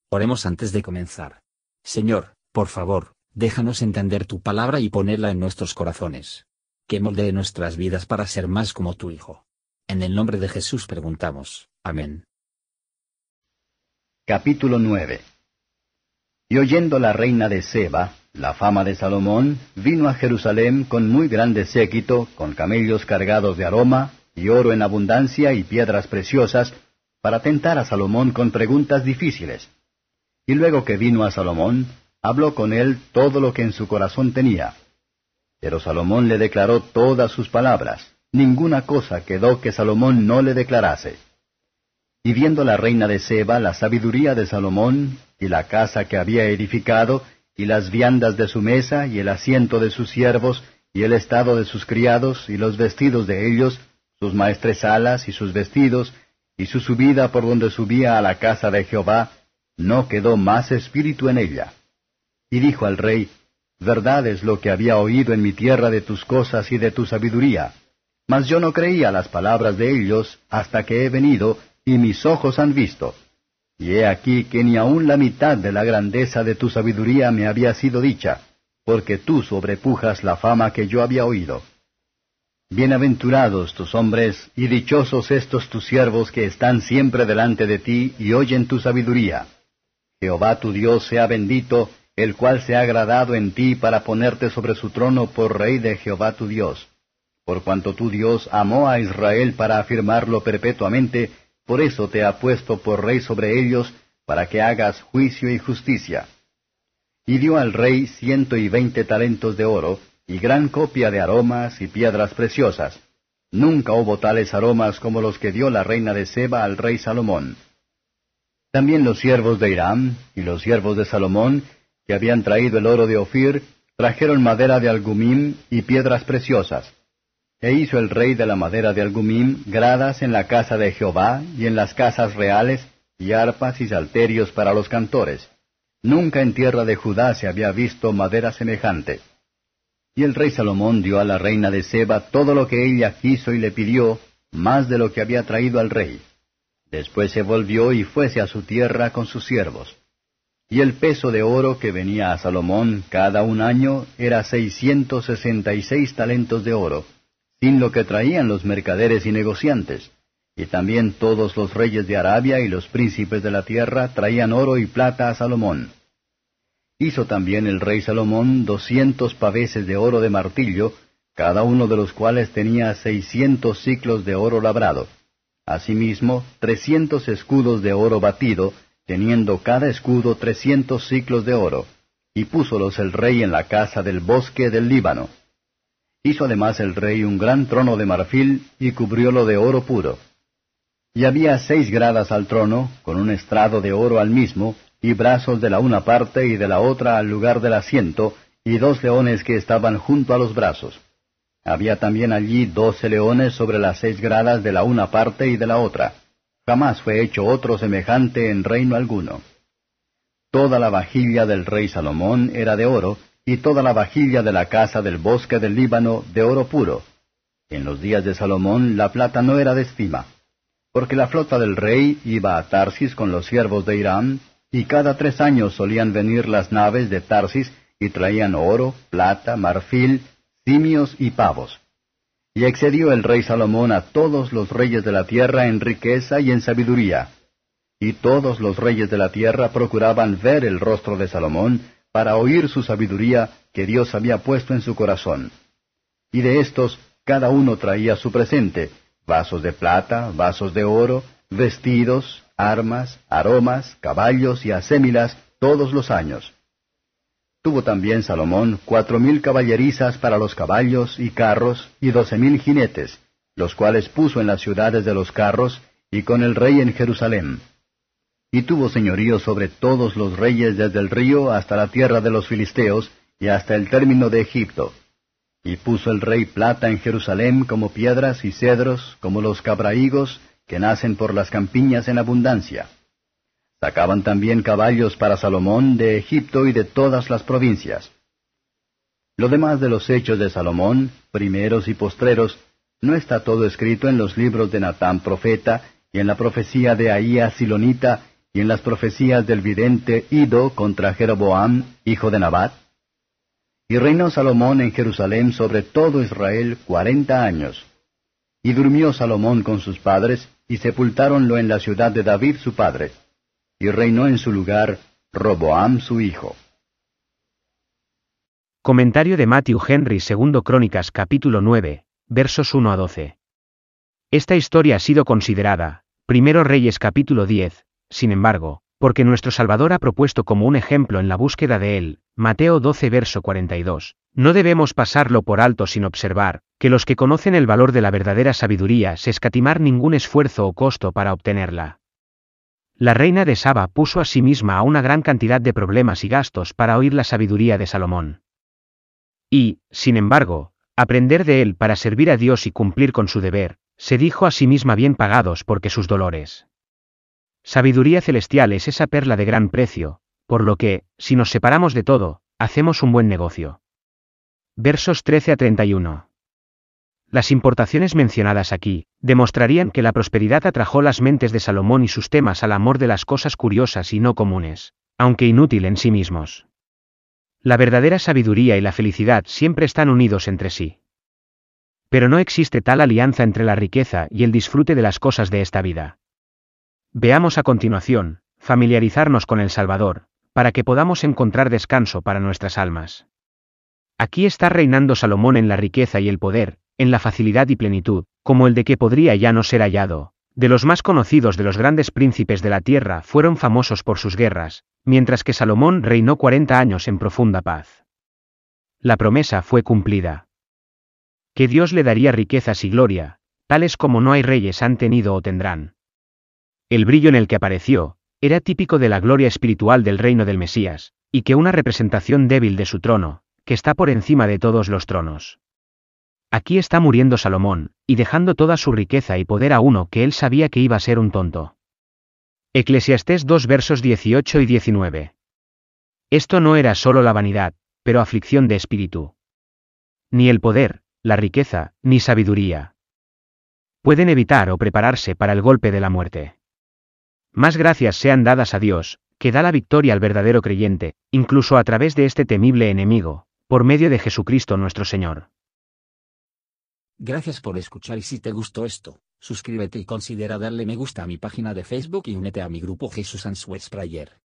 Oremos antes de comenzar. Señor, por favor, déjanos entender tu palabra y ponerla en nuestros corazones. Que moldee nuestras vidas para ser más como tu Hijo. En el nombre de Jesús preguntamos. Amén. Capítulo 9. Y oyendo la reina de Seba la fama de Salomón, vino a Jerusalén con muy grande séquito, con camellos cargados de aroma, y oro en abundancia y piedras preciosas, para tentar a Salomón con preguntas difíciles. Y luego que vino a Salomón, habló con él todo lo que en su corazón tenía. Pero Salomón le declaró todas sus palabras, ninguna cosa quedó que Salomón no le declarase. Y viendo la reina de Seba la sabiduría de Salomón, y la casa que había edificado, y las viandas de su mesa, y el asiento de sus siervos, y el estado de sus criados, y los vestidos de ellos, sus maestresalas, y sus vestidos, y su subida por donde subía a la casa de Jehová, no quedó más espíritu en ella. Y dijo al rey, verdad es lo que había oído en mi tierra de tus cosas y de tu sabiduría, mas yo no creía las palabras de ellos hasta que he venido, y mis ojos han visto. Y he aquí que ni aun la mitad de la grandeza de tu sabiduría me había sido dicha, porque tú sobrepujas la fama que yo había oído. Bienaventurados tus hombres, y dichosos estos tus siervos que están siempre delante de ti y oyen tu sabiduría. Jehová tu Dios sea bendito, el cual se ha agradado en ti para ponerte sobre su trono por rey de Jehová tu Dios. Por cuanto tu Dios amó a Israel para afirmarlo perpetuamente, por eso te ha puesto por rey sobre ellos, para que hagas juicio y justicia. Y dio al rey 120 talentos de oro, y gran copia de aromas y piedras preciosas. Nunca hubo tales aromas como los que dio la reina de Seba al rey Salomón. También los siervos de Hiram y los siervos de Salomón, que habían traído el oro de Ofir, trajeron madera de algumim y piedras preciosas. E hizo el rey de la madera de algumim gradas en la casa de Jehová y en las casas reales, y arpas y salterios para los cantores. Nunca en tierra de Judá se había visto madera semejante. Y el rey Salomón dio a la reina de Seba todo lo que ella quiso y le pidió, más de lo que había traído al rey. Después se volvió y fuese a su tierra con sus siervos. Y el peso de oro que venía a Salomón cada un año era 666 talentos de oro, sin lo que traían los mercaderes y negociantes. Y también todos los reyes de Arabia y los príncipes de la tierra traían oro y plata a Salomón. Hizo también el rey Salomón 200 paveses de oro de martillo, cada uno de los cuales tenía 600 siclos de oro labrado. Asimismo, 300 escudos de oro batido, teniendo cada escudo 300 siclos de oro, y púsolos el rey en la casa del bosque del Líbano. Hizo además el rey un gran trono de marfil, y cubriólo de oro puro. Y había 6 gradas al trono, con un estrado de oro al mismo, y brazos de la una parte y de la otra al lugar del asiento, y 2 leones que estaban junto a los brazos. Había también allí 12 leones sobre las 6 gradas de la una parte y de la otra. Jamás fue hecho otro semejante en reino alguno. Toda la vajilla del rey Salomón era de oro, y toda la vajilla de la casa del bosque del Líbano de oro puro. En los días de Salomón la plata no era de estima, porque la flota del rey iba a Tarsis con los siervos de Hiram, y cada 3 años solían venir las naves de Tarsis, y traían oro, plata, marfil, simios y pavos. Y excedió el rey Salomón a todos los reyes de la tierra en riqueza y en sabiduría. Y todos los reyes de la tierra procuraban ver el rostro de Salomón, para oír su sabiduría que Dios había puesto en su corazón. Y de estos, cada uno traía su presente, vasos de plata, vasos de oro, vestidos, armas, aromas, caballos y acémilas, todos los años. Tuvo también Salomón 4,000 caballerizas para los caballos y carros, y 12,000 jinetes, los cuales puso en las ciudades de los carros, y con el rey en Jerusalén. Y tuvo señorío sobre todos los reyes desde el río hasta la tierra de los filisteos, y hasta el término de Egipto. Y puso el rey plata en Jerusalén como piedras y cedros, como los cabrahigos, que nacen por las campiñas en abundancia. Sacaban también caballos para Salomón de Egipto y de todas las provincias. Lo demás de los hechos de Salomón, primeros y postreros, ¿no está todo escrito en los libros de Natán profeta, y en la profecía de Ahías Silonita, y en las profecías del vidente Ido contra Jeroboam, hijo de Nabat? Y reinó Salomón en Jerusalén sobre todo Israel 40 años. Y durmió Salomón con sus padres, y sepultáronlo en la ciudad de David su padre. Y reinó en su lugar Roboam su hijo. Comentario de Matthew Henry, 2 Crónicas capítulo 9, versos 1 a 12. Esta historia ha sido considerada, 1 Reyes capítulo 10, sin embargo, porque nuestro Salvador ha propuesto como un ejemplo en la búsqueda de él, Mateo 12 verso 42, no debemos pasarlo por alto sin observar, que los que conocen el valor de la verdadera sabiduría se escatimar ningún esfuerzo o costo para obtenerla. La reina de Saba puso a sí misma a una gran cantidad de problemas y gastos para oír la sabiduría de Salomón. Y, sin embargo, aprender de él para servir a Dios y cumplir con su deber, se dijo a sí misma bien pagados porque sus dolores. Sabiduría celestial es esa perla de gran precio, por lo que, si nos separamos de todo, hacemos un buen negocio. Versos 13 a 31. Las importaciones mencionadas aquí, demostrarían que la prosperidad atrajo las mentes de Salomón y sus temas al amor de las cosas curiosas y no comunes, aunque inútil en sí mismos. La verdadera sabiduría y la felicidad siempre están unidos entre sí. Pero no existe tal alianza entre la riqueza y el disfrute de las cosas de esta vida. Veamos a continuación, familiarizarnos con el Salvador, para que podamos encontrar descanso para nuestras almas. Aquí está reinando Salomón en la riqueza y el poder, en la facilidad y plenitud, como el de que podría ya no ser hallado. De los más conocidos de los grandes príncipes de la tierra fueron famosos por sus guerras, mientras que Salomón reinó 40 años en profunda paz. La promesa fue cumplida. Que Dios le daría riquezas y gloria, tales como no hay reyes han tenido o tendrán. El brillo en el que apareció, era típico de la gloria espiritual del reino del Mesías, y que una representación débil de su trono, que está por encima de todos los tronos. Aquí está muriendo Salomón, y dejando toda su riqueza y poder a uno que él sabía que iba a ser un tonto. Eclesiastés 2 versos 18 y 19. Esto no era solo la vanidad, pero aflicción de espíritu. Ni el poder, la riqueza, ni sabiduría pueden evitar o prepararse para el golpe de la muerte. Más gracias sean dadas a Dios, que da la victoria al verdadero creyente, incluso a través de este temible enemigo, por medio de Jesucristo nuestro Señor. Gracias por escuchar y si te gustó esto, suscríbete y considera darle me gusta a mi página de Facebook y únete a mi grupo Jesús Answers Prayer.